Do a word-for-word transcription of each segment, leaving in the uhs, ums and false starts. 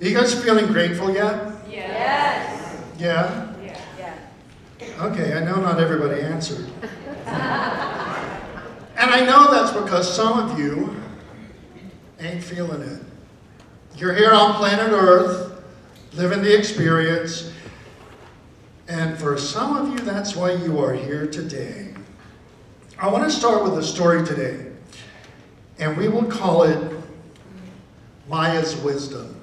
Are you guys feeling grateful yet? Yes. Yeah? Yeah. Yeah. Okay, I know not everybody answered. And I know that's because some of you ain't feeling it. You're here on planet Earth, living the experience, and for some of you, that's why you are here today. I want to start with a story today, and we will call it Maya's Wisdom.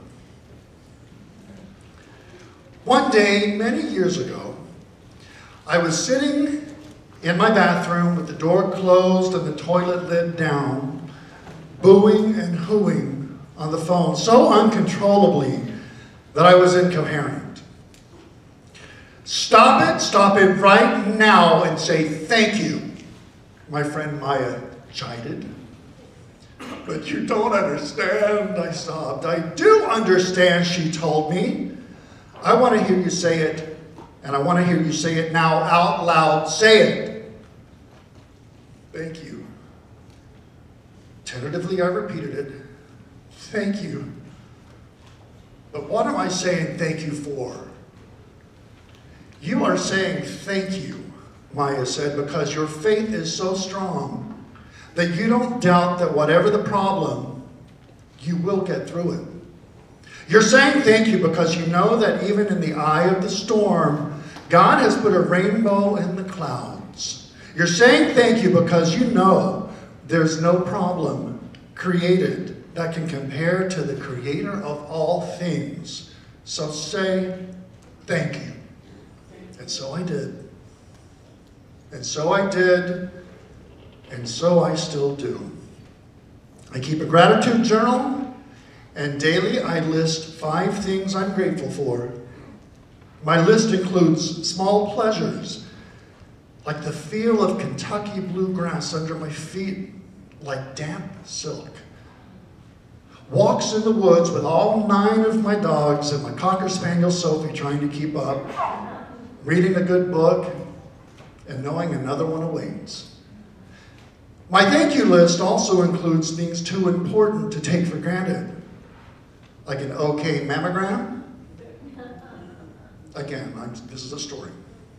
One day, many years ago, I was sitting in my bathroom with the door closed and the toilet lid down, booing and hooing on the phone so uncontrollably that I was incoherent. "Stop it, stop it right now and say thank you," my friend Maya chided. "But you don't understand," I sobbed. "I do understand," she told me. "I want to hear you say it, and I want to hear you say it now out loud. Say it." "Thank you." Tentatively, I repeated it. "Thank you. But what am I saying thank you for?" "You are saying thank you," Maya said, "because your faith is so strong that you don't doubt that whatever the problem, you will get through it. You're saying thank you because you know that even in the eye of the storm, God has put a rainbow in the clouds. You're saying thank you because you know there's no problem created that can compare to the creator of all things. So say thank you." And so I did. And so I did. And so I still do. I keep a gratitude journal, and daily I list five things I'm grateful for. My list includes small pleasures, like the feel of Kentucky bluegrass under my feet, like damp silk. Walks in the woods with all nine of my dogs and my Cocker Spaniel Sophie trying to keep up. Reading a good book, and knowing another one awaits. My thank you list also includes things too important to take for granted, like an okay mammogram. Again, I'm, this is a story.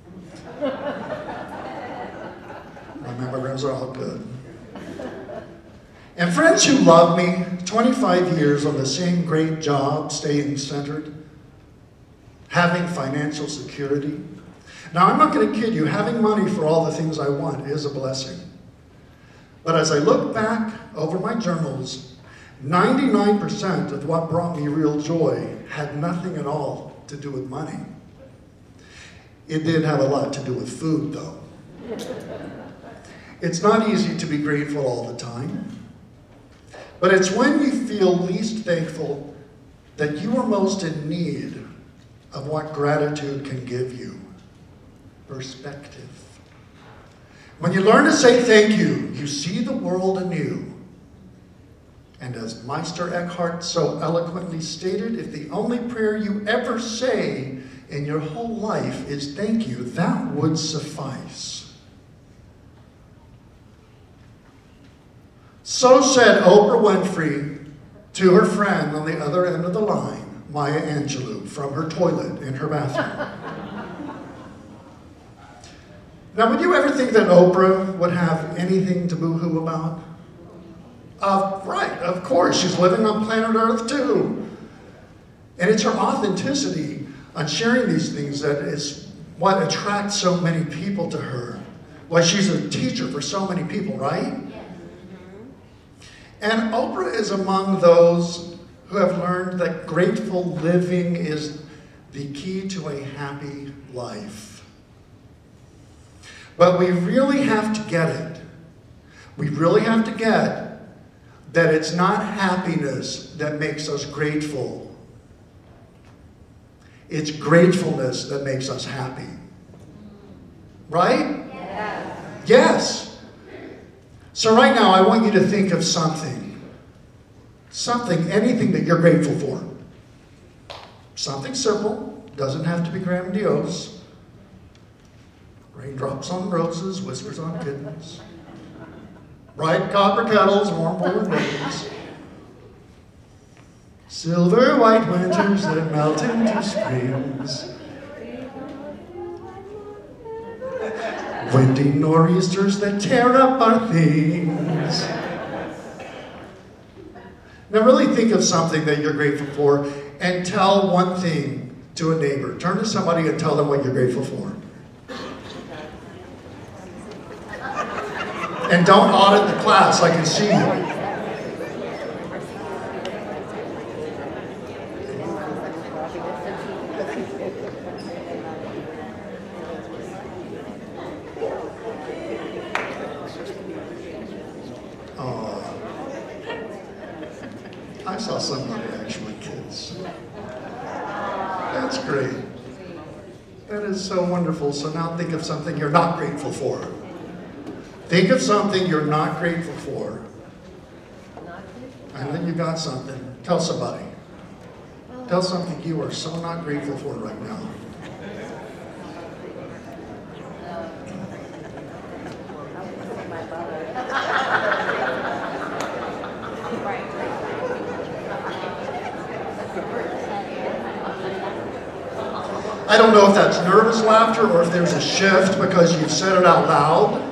My mammograms are all good. And friends who love me, twenty-five years on the same great job, staying centered, having financial security. Now, I'm not going to kid you, having money for all the things I want is a blessing. But as I look back over my journals, ninety-nine percent of what brought me real joy had nothing at all to do with money. It did have a lot to do with food, though. It's not easy to be grateful all the time, but it's when you feel least thankful that you are most in need of what gratitude can give you: perspective. When you learn to say thank you, you see the world anew. And as Meister Eckhart so eloquently stated, if the only prayer you ever say in your whole life is thank you, that would suffice. So said Oprah Winfrey to her friend on the other end of the line, Maya Angelou, from her toilet in her bathroom. Now, would you ever think that Oprah would have anything to boo-hoo about? Uh, right, of course. She's living on planet Earth, too. And it's her authenticity on sharing these things that is what attracts so many people to her. Why she's a teacher for so many people, right? And Oprah is among those who have learned that grateful living is the key to a happy life. But we really have to get it. We really have to get that it's not happiness that makes us grateful. It's gratefulness that makes us happy. Right? Yes. Yes. So right now, I want you to think of something. Something, anything that you're grateful for. Something simple. Doesn't have to be grandiose. Raindrops on roses, whispers on kittens. Bright copper kettles, warm woolen mittens. Silver white winters that melt into springs. Windy nor'easters that tear up our things. Now really think of something that you're grateful for and tell one thing to a neighbor. Turn to somebody and tell them what you're grateful for. And don't audit the class, I can see you. I saw somebody actually, kids. That's great. That is so wonderful. So now think of something you're not grateful for. Think of something you're not grateful for. And then you got something. Tell somebody. Tell something you are so not grateful for right now. I don't know if that's nervous laughter or if there's a shift because you've said it out loud.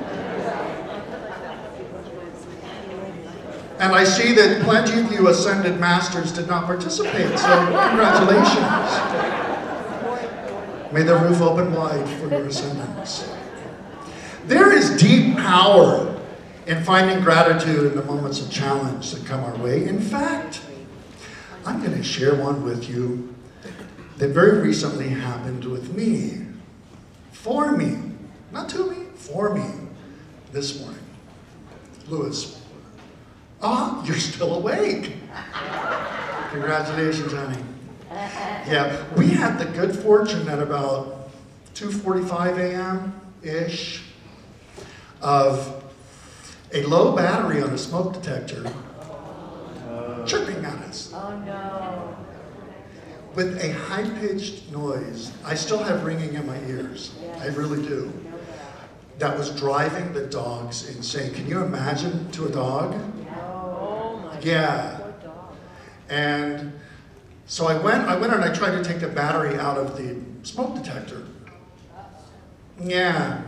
And I see that plenty of you ascended masters did not participate, so congratulations. May the roof open wide for your ascendants. There is deep power in finding gratitude in the moments of challenge that come our way. In fact, I'm going to share one with you that very recently happened with me, for me, not to me, for me, this morning. Lewis, ah, you're still awake. Congratulations, honey. Yeah, we had the good fortune at about two forty-five a.m.-ish of a low battery on a smoke detector chirping at us. Oh no. With a high-pitched noise. I still have ringing in my ears. I really do. That was driving the dogs insane. Can you imagine to a dog? Oh my God. Yeah. And so I went, I went and I tried to take the battery out of the smoke detector. Yeah.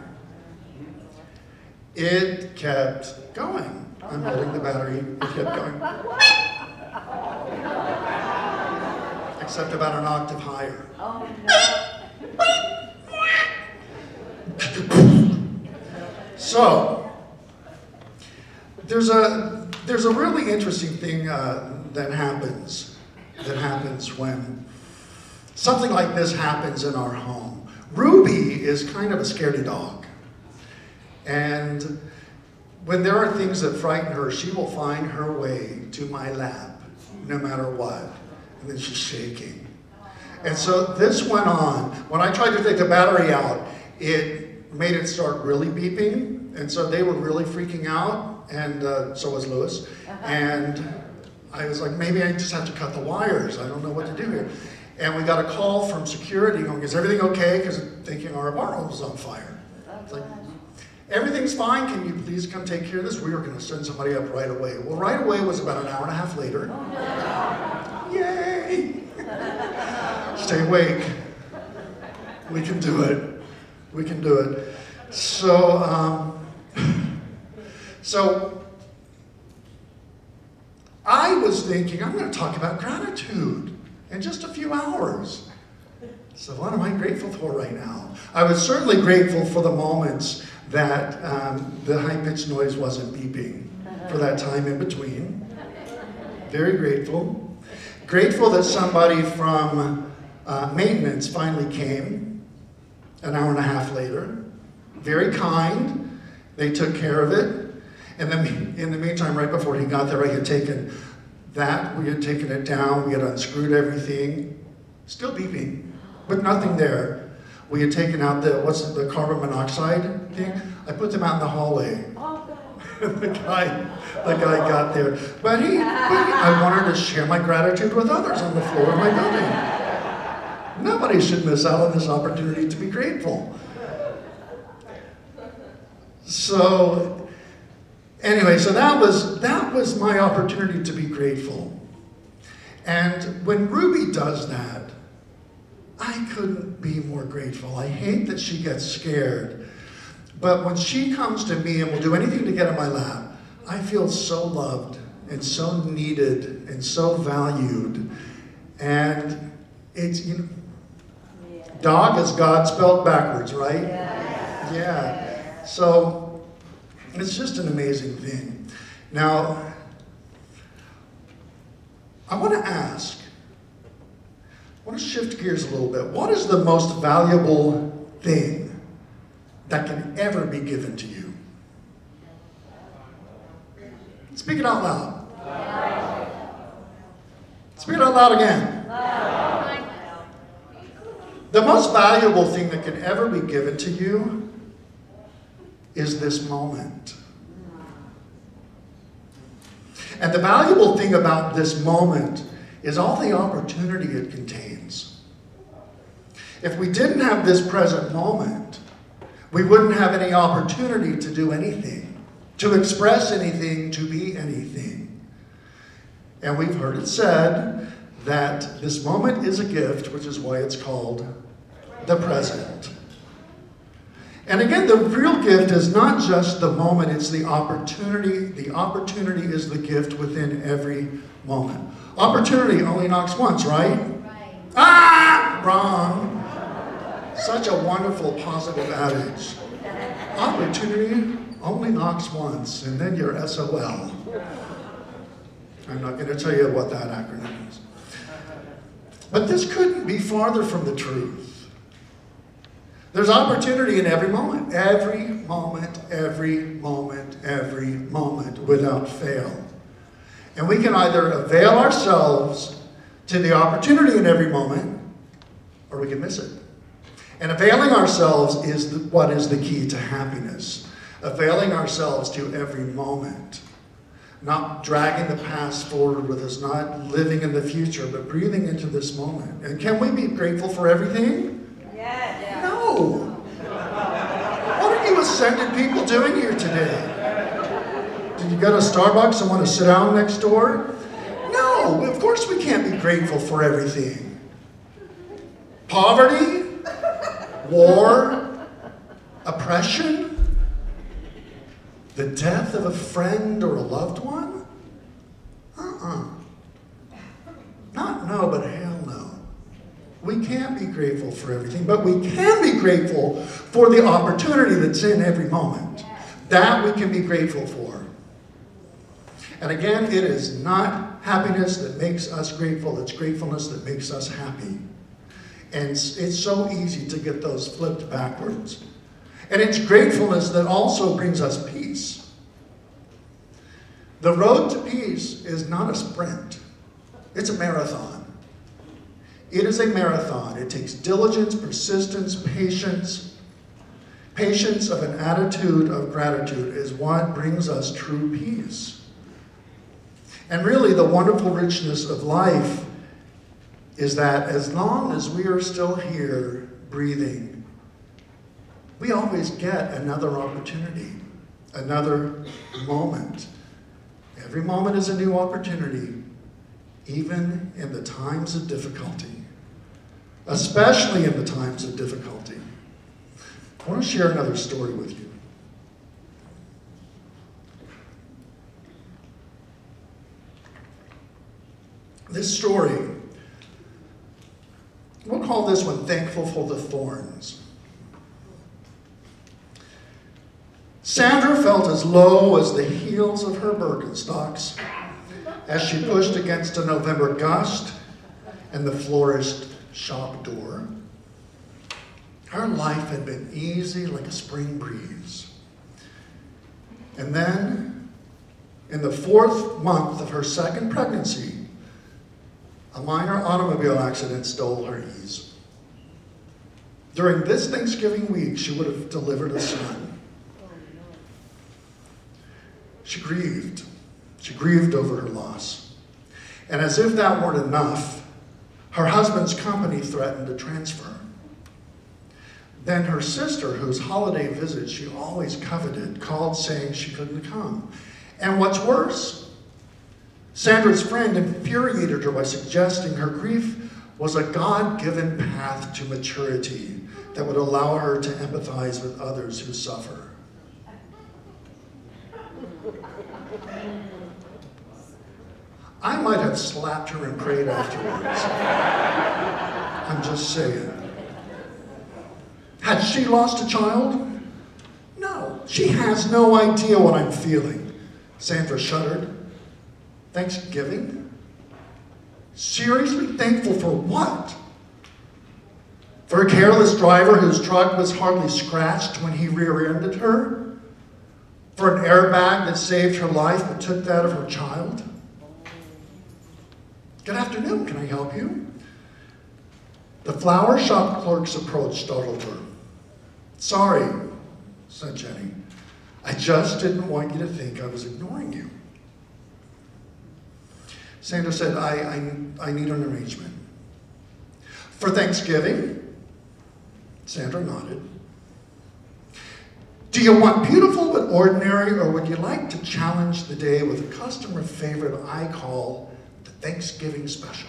It kept going. I'm holding the battery. It kept going. Except about an octave higher. Oh no. So, there's a there's a really interesting thing uh, that happens that happens when something like this happens in our home. Ruby is kind of a scaredy dog, and when there are things that frighten her, she will find her way to my lap, no matter what. And then she's shaking. And so this went on. When I tried to take the battery out, it made it start really beeping. And so they were really freaking out, and uh, so was Lewis. And I was like, maybe I just have to cut the wires. I don't know what to do here. And we got a call from security going, is everything okay? Because thinking our apartment was on fire. It's like, everything's fine. Can you please come take care of this? We were going to send somebody up right away. Well, right away was about an hour and a half later. Yay! Stay awake. We can do it. We can do it. So, um, so I was thinking, I'm going to talk about gratitude in just a few hours. So what am I grateful for right now? I was certainly grateful for the moments that um, the high-pitched noise wasn't beeping for that time in between. Very grateful. Grateful that somebody from uh, maintenance finally came an hour and a half later. Very kind. They took care of it. And then in the meantime, right before he got there, I had taken that, we had taken it down, we had unscrewed everything. Still beeping, but nothing there. We had taken out the, what's it, the carbon monoxide thing. I put them out in the hallway. the guy, the guy got there. But he, he, I wanted to share my gratitude with others on the floor of my building. Nobody should miss out on this opportunity to be grateful. So, anyway, so that was, that was my opportunity to be grateful. And when Ruby does that, I couldn't be more grateful. I hate that she gets scared. But when she comes to me and will do anything to get in my lap, I feel so loved and so needed and so valued. And it's, you know, yeah. Dog is God spelled backwards, right? Yeah. Yeah. So it's just an amazing thing. Now, I want to ask, I want to shift gears a little bit. What is the most valuable thing that can ever be given to you? Speak it out loud. Loud. Speak it out loud again. Loud. The most valuable thing that can ever be given to you is this moment. And the valuable thing about this moment is all the opportunity it contains. If we didn't have this present moment, we wouldn't have any opportunity to do anything, to express anything, to be anything. And we've heard it said that this moment is a gift, which is why it's called the present. And again, the real gift is not just the moment, it's the opportunity. The opportunity is the gift within every moment. Opportunity only knocks once, right? Right. Ah! Wrong. Such a wonderful positive adage. Opportunity only knocks once, and then you're S O L. I'm not going to tell you what that acronym is. But this couldn't be farther from the truth. There's opportunity in every moment. Every moment, every moment, every moment, without fail. And we can either avail ourselves to the opportunity in every moment, or we can miss it. And availing ourselves is the, what is the key to happiness. Availing ourselves to every moment. Not dragging the past forward with us, not living in the future, but breathing into this moment. And can we be grateful for everything? Yes. No. What are you ascended people doing here today? Did you go to Starbucks and want to sit down next door? No, of course we can't be grateful for everything. Poverty, war, oppression, the death of a friend or a loved one? Uh-uh. Not no, but hell no. We can't be grateful for everything, but we can be grateful for the opportunity that's in every moment. That we can be grateful for. And again, it is not happiness that makes us grateful, it's gratefulness that makes us happy. And it's, it's so easy to get those flipped backwards. And it's gratefulness that also brings us peace. The road to peace is not a sprint, it's a marathon. It is a marathon. It takes diligence, persistence, patience. Patience of an attitude of gratitude is what brings us true peace. And really, the wonderful richness of life is that as long as we are still here breathing, we always get another opportunity, another moment. Every moment is a new opportunity, even in the times of difficulty. Especially in the times of difficulty. I want to share another story with you. This story, we'll call this one Thankful for the Thorns. Sandra felt as low as the heels of her Birkenstocks as she pushed against a November gust and the florist shop door. Her life had been easy like a spring breeze. And then, in the fourth month of her second pregnancy, a minor automobile accident stole her ease. During this Thanksgiving week, she would have delivered a son. She grieved. She grieved over her loss. And as if that weren't enough, her husband's company threatened to transfer. Then her sister, whose holiday visit she always coveted, called saying she couldn't come. And what's worse, Sandra's friend infuriated her by suggesting her grief was a God-given path to maturity that would allow her to empathize with others who suffer. I might have slapped her and prayed afterwards. I'm just saying. Had she lost a child? No, she has no idea what I'm feeling. Sandra shuddered. Thanksgiving? Seriously thankful for what? For a careless driver whose truck was hardly scratched when he rear-ended her? For an airbag that saved her life but took that of her child? Good afternoon, can I help you? The flower shop clerk's approach startled her. Sorry, said Jenny. I just didn't want you to think I was ignoring you. Sandra said, I, I, I need an arrangement. For Thanksgiving? Sandra nodded. Do you want beautiful but ordinary, or would you like to challenge the day with a customer favorite I call the Thanksgiving special?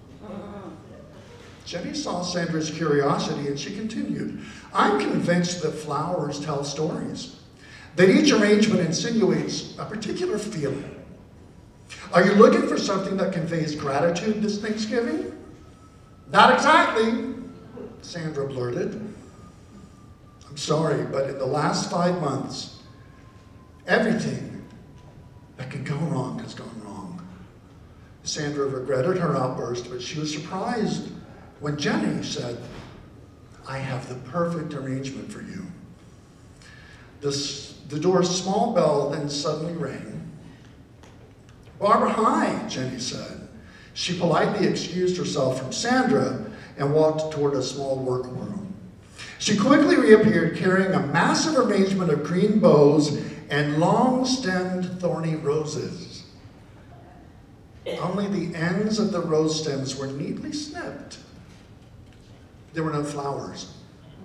Jenny saw Sandra's curiosity and she continued, I'm convinced that flowers tell stories, that each arrangement insinuates a particular feeling. Are you looking for something that conveys gratitude this Thanksgiving? Not exactly, Sandra blurted. I'm sorry, but in the last five months, everything that could go wrong has gone wrong. Sandra regretted her outburst, but she was surprised when Jenny said, I have the perfect arrangement for you. This, the door's small bell then suddenly rang. Barbara, hi, Jenny said. She politely excused herself from Sandra and walked toward a small workroom. She quickly reappeared carrying a massive arrangement of green bows and long-stemmed thorny roses. Only the ends of the rose stems were neatly snipped. There were no flowers.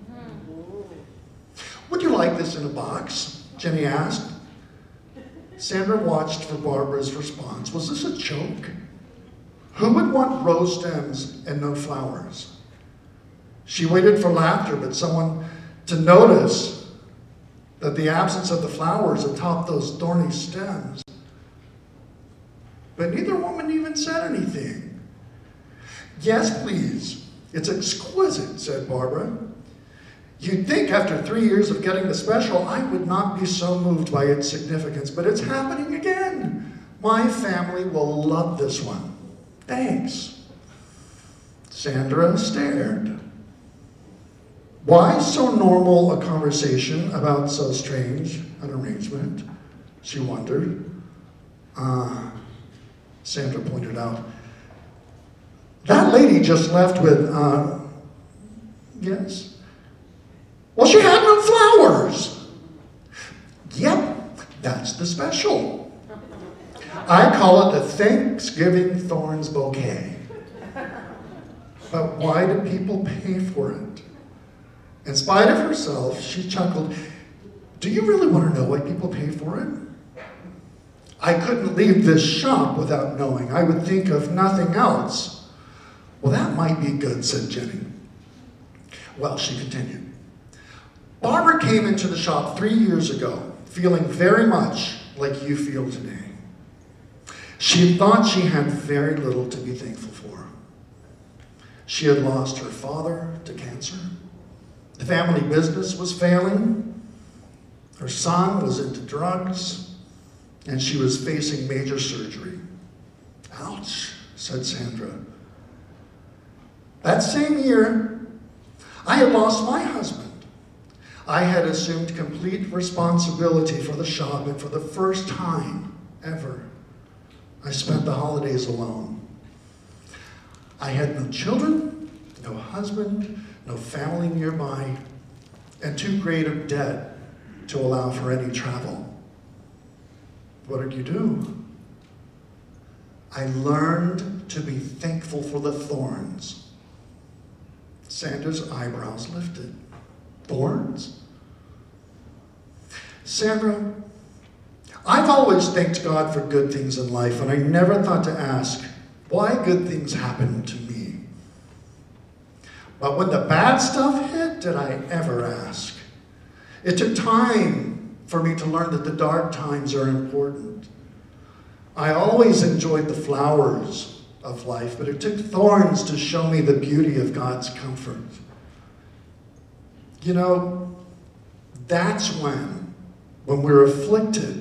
Would you like this in a box? Jenny asked. Sandra watched for Barbara's response. Was this a joke? Who would want rose stems and no flowers? She waited for laughter, but someone to notice that the absence of the flowers atop those thorny stems. But neither woman even said anything. Yes, please. It's exquisite, said Barbara. You'd think after three years of getting the special, I would not be so moved by its significance, but it's happening again. My family will love this one. Thanks. Sandra stared. Why so normal a conversation about so strange an arrangement? She wondered. Ah, Sandra pointed out. That lady just left with, uh, yes? Well, she had no flowers. Yep, that's the special. I call it the Thanksgiving Thorns Bouquet. But why do people pay for it? In spite of herself, she chuckled. Do you really want to know why people pay for it? I couldn't leave this shop without knowing. I would think of nothing else. Well, that might be good, said Jenny. Well, she continued. Barbara came into the shop three years ago, feeling very much like you feel today. She thought she had very little to be thankful for. She had lost her father to cancer. The family business was failing. Her son was into drugs, and she was facing major surgery. Ouch, said Sandra. That same year, I had lost my husband. I had assumed complete responsibility for the shop, and for the first time ever, I spent the holidays alone. I had no children, no husband, no family nearby, and too great of debt to allow for any travel. What did you do? I learned to be thankful for the thorns. Sandra's eyebrows lifted. Thorns? Sandra, I've always thanked God for good things in life, and I never thought to ask why good things happen to me. But when the bad stuff hit, did I ever ask? It took time for me to learn that the dark times are important. I always enjoyed the flowers of life, but it took thorns to show me the beauty of God's comfort. You know, that's when, when we're afflicted,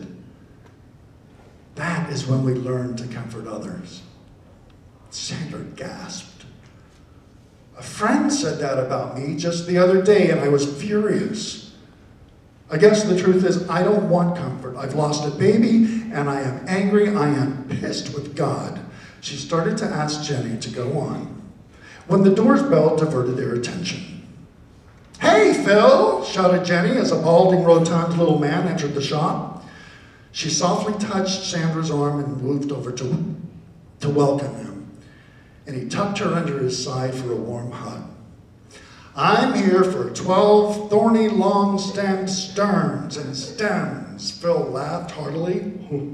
that is when we learn to comfort others. Sandra gasped. A friend said that about me just the other day, and I was furious. I guess the truth is, I don't want comfort. I've lost a baby, and I am angry. I am pissed with God. She started to ask Jenny to go on, when the door's bell diverted their attention. "Hey, Phil!" shouted Jenny as a balding, rotund little man entered the shop. She softly touched Sandra's arm and moved over to, to welcome him, and he tucked her under his side for a warm hug. "I'm here for twelve thorny, long-stemmed sterns and stems," Phil laughed heartily.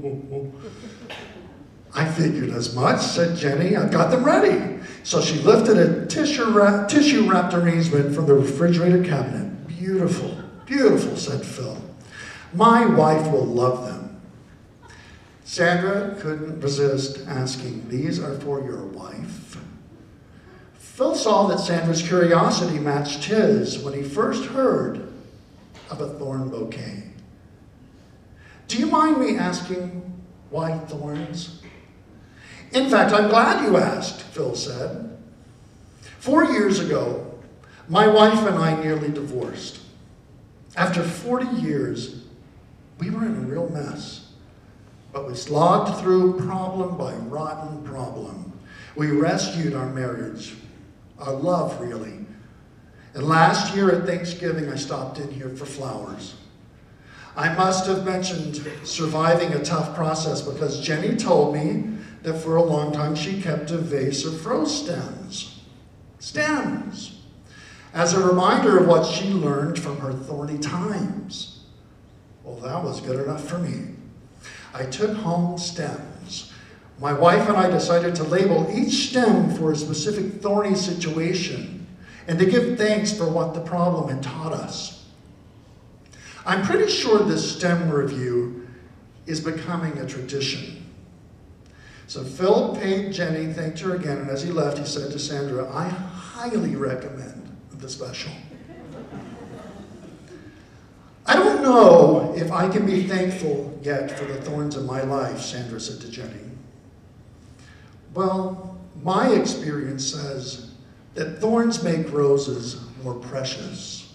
"I figured as much," said Jenny. "I've got them ready." So she lifted a tissue-wrapped, tissue-wrapped arrangement from the refrigerator cabinet. "Beautiful, beautiful," said Phil. "My wife will love them." Sandra couldn't resist asking, "These are for your wife?" Phil saw that Sandra's curiosity matched his when he first heard of a thorn bouquet. "Do you mind me asking why thorns?" "In fact, I'm glad you asked," Phil said. "Four years ago, my wife and I nearly divorced. After forty years, we were in a real mess. But we slogged through problem by rotten problem. We rescued our marriage, our love, really. And last year at Thanksgiving, I stopped in here for flowers. I must have mentioned surviving a tough process because Jenny told me that for a long time she kept a vase of rose stems. Stems! As a reminder of what she learned from her thorny times. Well, that was good enough for me. I took home stems. My wife and I decided to label each stem for a specific thorny situation and to give thanks for what the problem had taught us. I'm pretty sure this stem review is becoming a tradition. So Phil paid Jenny, thanked her again, and as he left, he said to Sandra, "I highly recommend the special." "I don't know if I can be thankful yet for the thorns in my life," Sandra said to Jenny. "Well, my experience says that thorns make roses more precious.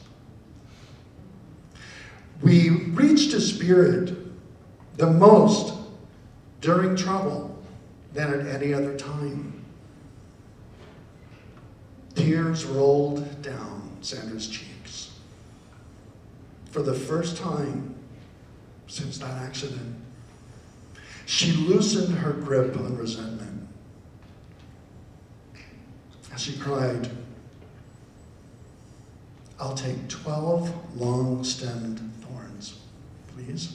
We reach to spirit the most during trouble than at any other time." Tears rolled down Sandra's cheeks. For the first time since that accident, she loosened her grip on resentment. As she cried, "I'll take twelve long-stemmed thorns, please."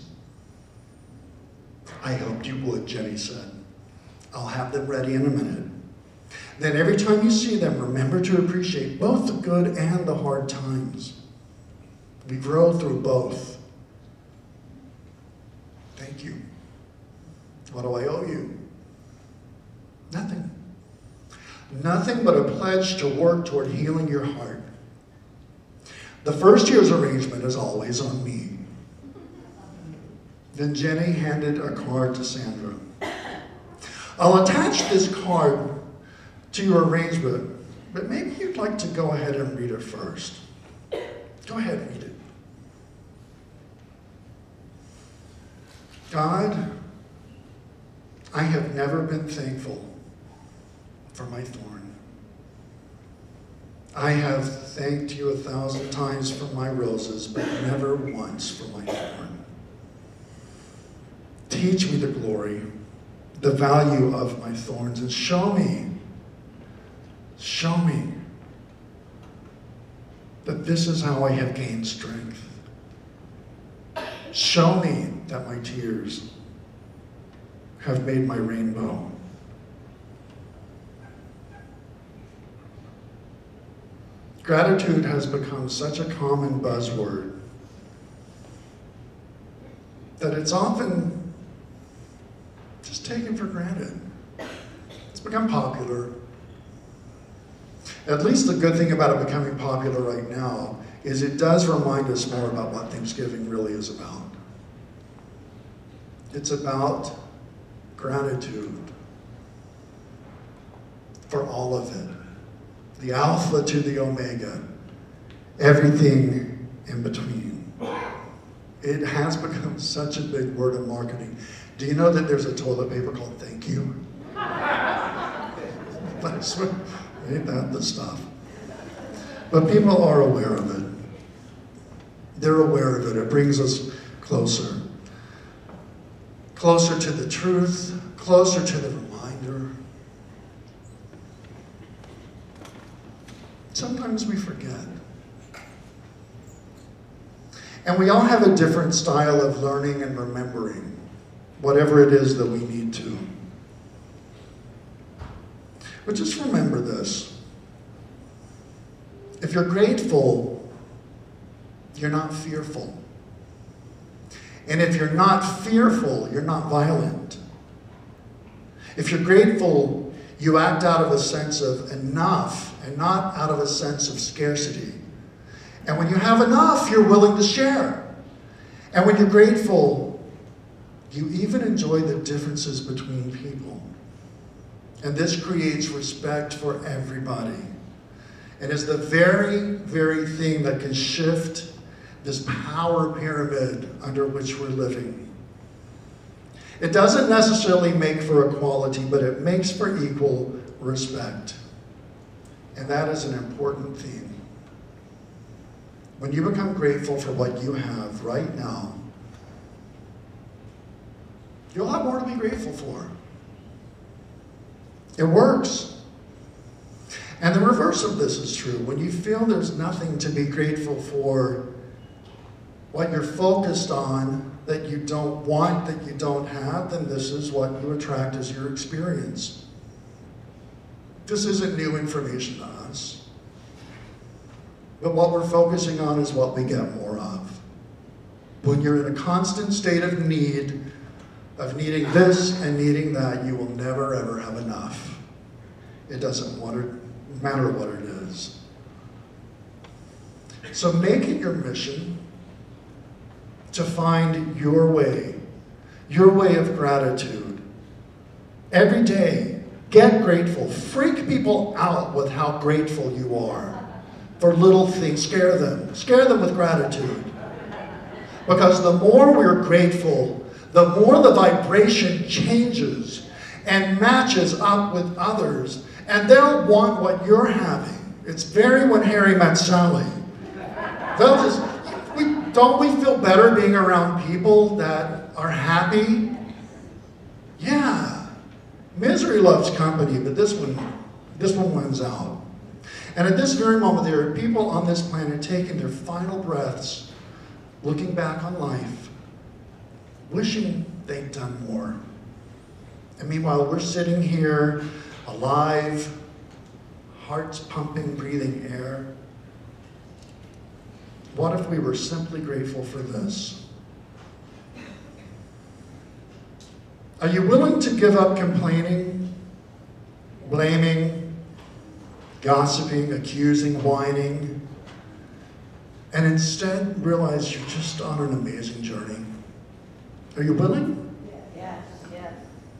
"I hoped you would," Jenny said. "I'll have them ready in a minute. Then every time you see them, remember to appreciate both the good and the hard times. We grow through both." "Thank you. What do I owe you?" "Nothing. Nothing but a pledge to work toward healing your heart. The first year's arrangement is always on me." Then Jenny handed a card to Sandra. "I'll attach this card to your arrangement, but maybe you'd like to go ahead and read it first. Go ahead and read it." "God, I have never been thankful for my thorn. I have thanked you a thousand times for my roses, but never once for my thorn. Teach me the glory, the value of my thorns, and show me, show me that this is how I have gained strength. Show me that my tears have made my rainbow. Gratitude has become such a common buzzword that it's often just taken for granted. It's become popular. At least the good thing about it becoming popular right now is it does remind us more about what Thanksgiving really is about. It's about gratitude for all of it. The Alpha to the Omega, everything in between. It has become such a big word of marketing. Do you know that there's a toilet paper called Thank You? That's what, ain't that the stuff? But people are aware of it. They're aware of it. It brings us closer. Closer to the truth, closer to the reminder. Sometimes we forget. And we all have a different style of learning and remembering whatever it is that we need to. But just remember this. If you're grateful, you're not fearful. And if you're not fearful, you're not violent. If you're grateful, you act out of a sense of enough and not out of a sense of scarcity. And when you have enough, you're willing to share. And when you're grateful, you even enjoy the differences between people. And this creates respect for everybody. And is the very, very thing that can shift this power pyramid under which we're living. It doesn't necessarily make for equality, but it makes for equal respect. And that is an important theme. When you become grateful for what you have right now, you'll have more to be grateful for. It works. And the reverse of this is true. When you feel there's nothing to be grateful for, what you're focused on that you don't want, that you don't have, then this is what you attract as your experience. This isn't new information to us. But what we're focusing on is what we get more of. When you're in a constant state of need, of needing this and needing that, you will never ever have enough. It doesn't matter what it is. So make it your mission to find your way, your way of gratitude. Every day, get grateful. Freak people out with how grateful you are for little things. Scare them. Scare them with gratitude. Because the more we're grateful, the more the vibration changes and matches up with others, and they'll want what you're having. It's very When Harry Met Sally. They'll just, we, don't we feel better being around people that are happy? Yeah. Misery loves company, but this one, this one wins out. And at this very moment, there are people on this planet taking their final breaths, looking back on life, wishing they'd done more. And meanwhile, we're sitting here, alive, hearts pumping, breathing air. What if we were simply grateful for this? Are you willing to give up complaining, blaming, gossiping, accusing, whining, and instead realize you're just on an amazing journey? Are you willing? Yes, yes.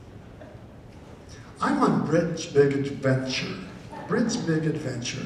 I'm on Brit's Big Adventure. Brit's Big Adventure.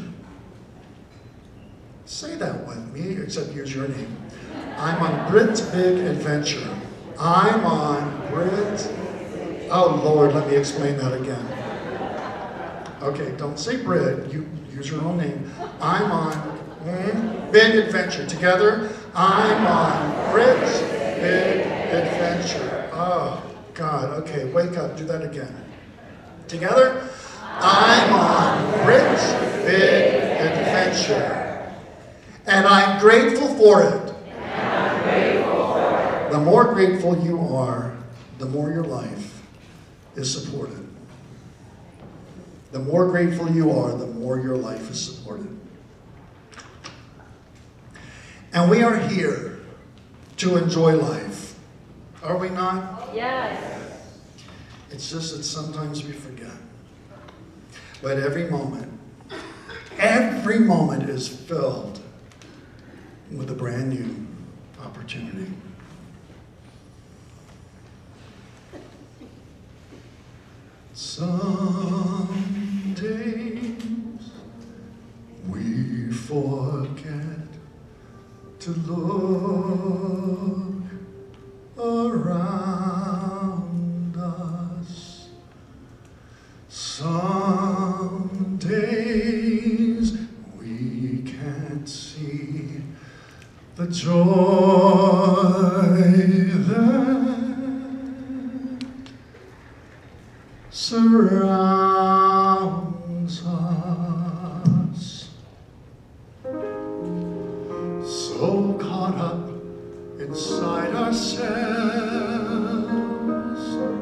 Say that with me, except use your name. I'm on Brit's Big Adventure. I'm on Brit's... Oh, Lord, let me explain that again. Okay, don't say Brit. You use your own name. I'm on mm, Big Adventure. Together, I'm on Brit's Big Adventure. Oh, God. Okay, wake up. Do that again. Together, I'm on Brit's Big Adventure. And I'm grateful for it. And I'm grateful for it. the more grateful you are, the more your life is supported. The more grateful you are, the more your life is supported. And we are here to enjoy life. Are we not? Yes. It's just that sometimes we forget. But every moment, every moment is filled with a brand new opportunity. Some days we forget to look around us. Some days we can't see the joy that surrounds us. So caught up inside ourselves,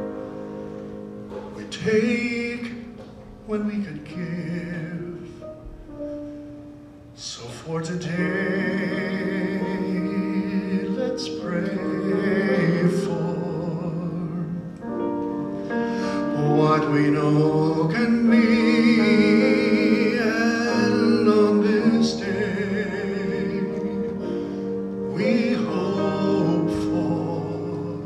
we take when we could give. So for today, let's pray for what we know can be, and on this day we hope for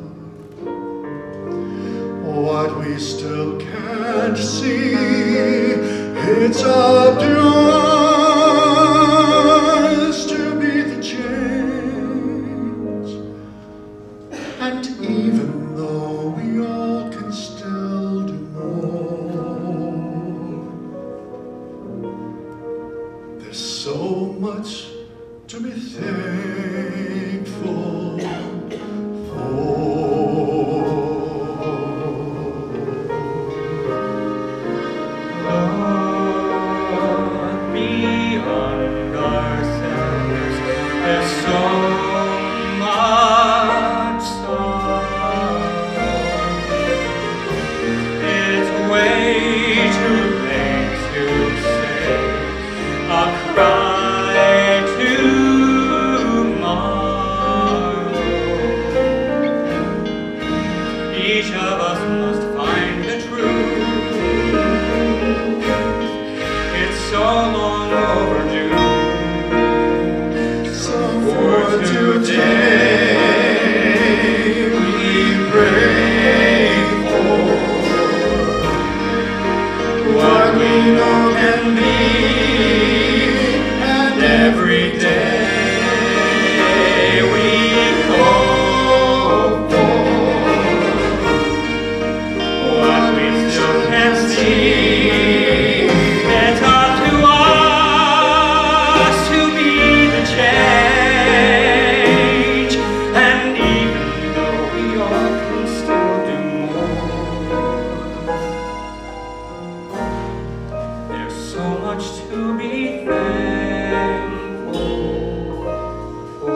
what we still can't see. It's up to us to be the change, and even though we all can still do more, there's so much to be thankful for. Lord, beyond ourselves, there's so much sorrow. It's way too late to say a cry tomorrow. Each of us must find the truth. It's so long overdue. So for today we pray for what we know can be, and every day we hope for What we still can't see. It's up to us to be the change, and even though we all can still do more, there's so much to be thankful for.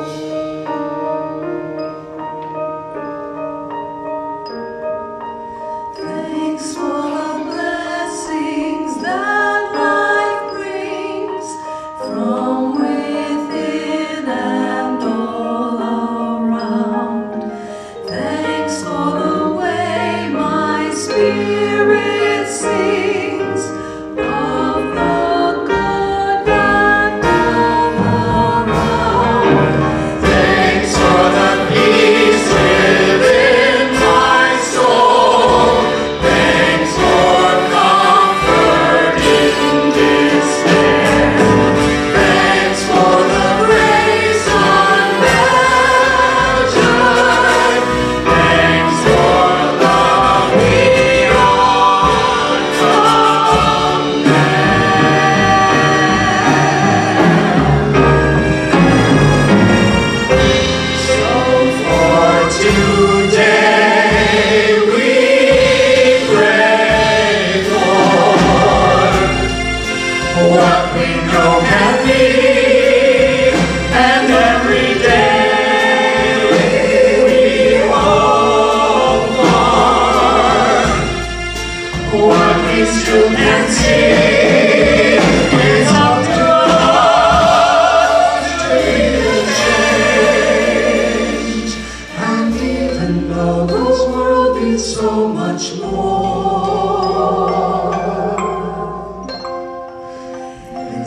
Thanks for the blessings that life brings from within and all around. Thanks for the way my spirit sings of the good land of around. Thanks for the peace within my soul. Thanks for comfort in despair. Thanks for the grace unmeasured. Thanks for love beyond compare. So for today we pray for what we know can be, and every day we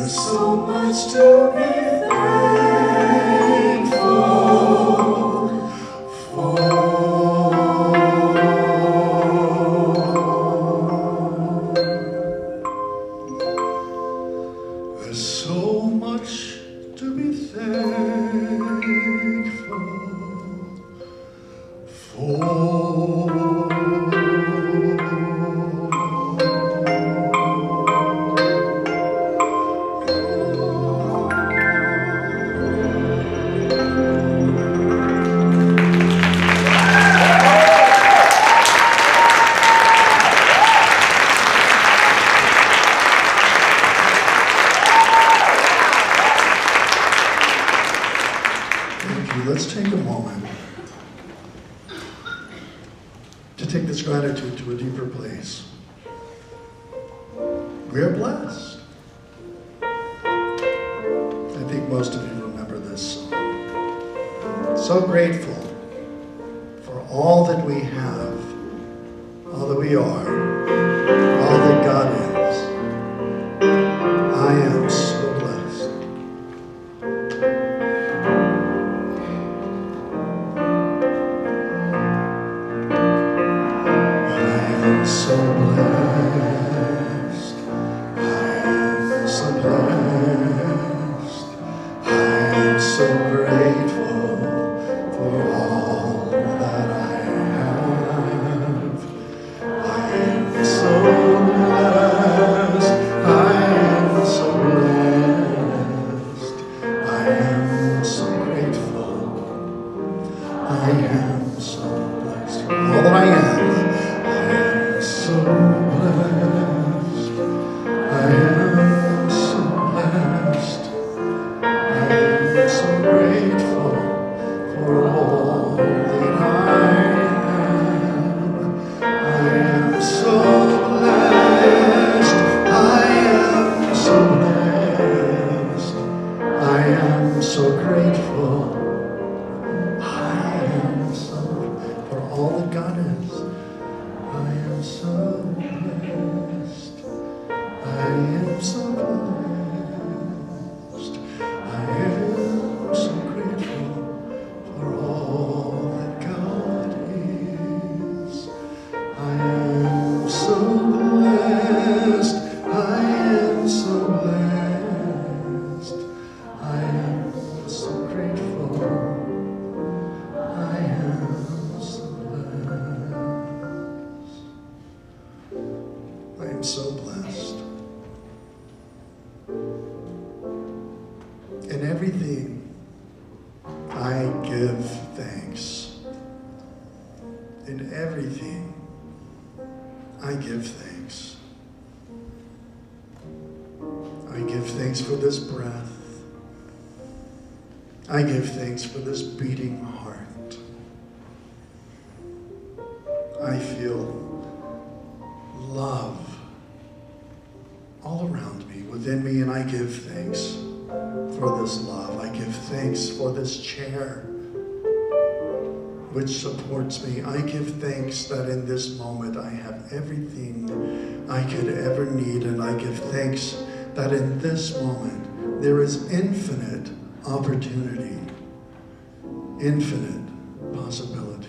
There's so much to be thankful for. There's so much to be thankful for. Let's take a moment to take this gratitude to a deeper place. We are blessed. I think most of you remember this song. So grateful for all that we have, all that we are, all that God is. I am so blessed. So blessed, I am so blessed, I am so grateful for all that I have. I am so blessed, I am so blessed, I am so grateful, I am so blessed for all that I am. So blessed, I am so blessed, I am so grateful for all that I am. I am so blessed, I am so blessed, I am so grateful, I am so for all that God is. I am so blessed, I am so blessed, I am so grateful for all that God is. I am so blessed, I am so blessed, I am so grateful, I am so blessed. I am so blessed. In everything, I give thanks. In everything, I give thanks. I give thanks for this breath. I give thanks for this beating heart. I feel love all around me, within me, and I give thanks for this love. I give thanks for this chair which supports me. I give thanks that in this moment I have everything I could ever need, and I give thanks that in this moment there is infinite opportunity, infinite possibility.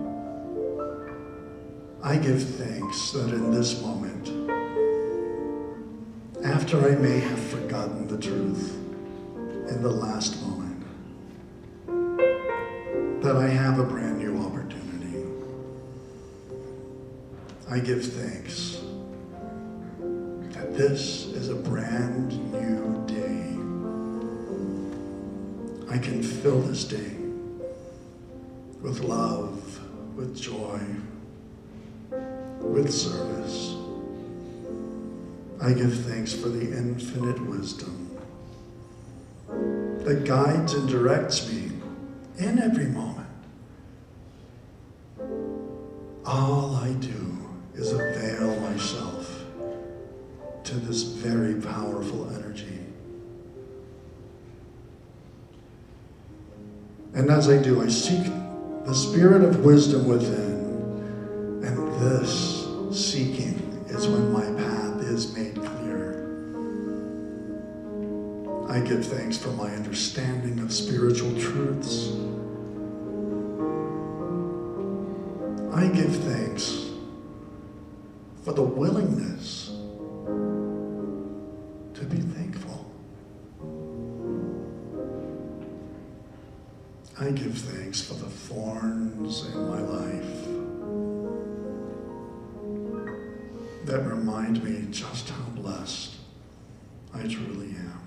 I give thanks that in this moment, after I may have forgotten the truth in the last moment, that I have a brand new opportunity. I give thanks that this is a brand new day. I can fill this day with love, with joy, with service. I give thanks for the infinite wisdom that guides and directs me in every moment. All I do is avail myself to this very powerful energy. And as I do, I seek the spirit of wisdom within. And this seeking is when my path is made clear. I give thanks for my understanding of spiritual truths. I give thanks for the willingness to be thankful. I give thanks for the thorns in my life that remind me just how blessed I truly am.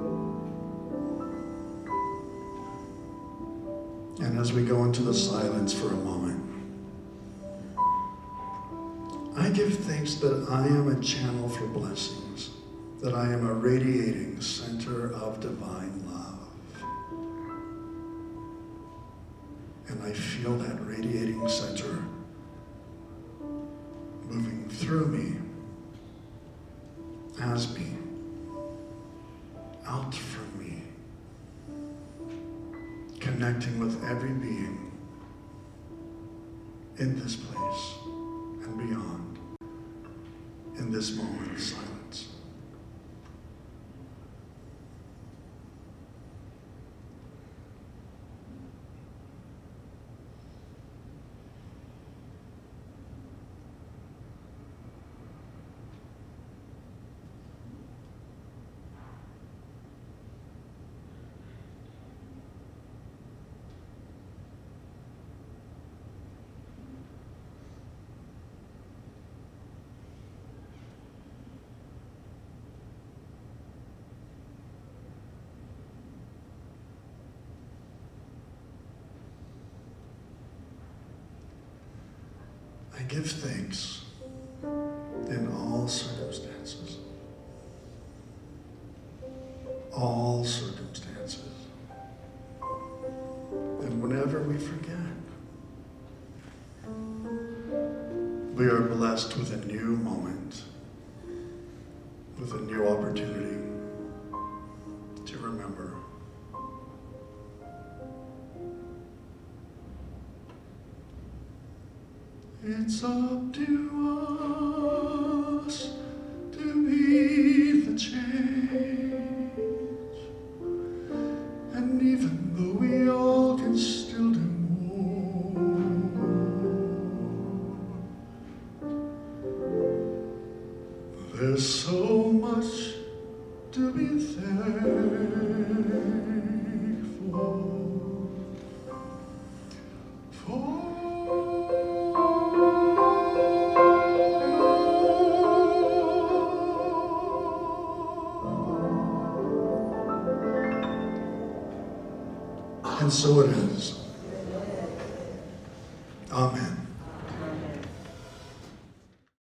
And as we go into the silence for a moment, I give thanks that I am a channel for blessings, that I am a radiating center of divine love. And I feel that radiating center moving through me, as me, out from me, connecting with every being in this place and beyond, in this moment of silence. I give thanks in all circumstances. All circumstances. And whenever we forget, we are blessed with a new moment, with a new opportunity to remember. It's up to us to be the change. And even though we all can still do more, there's so much to be thankful for. And so it is. Amen.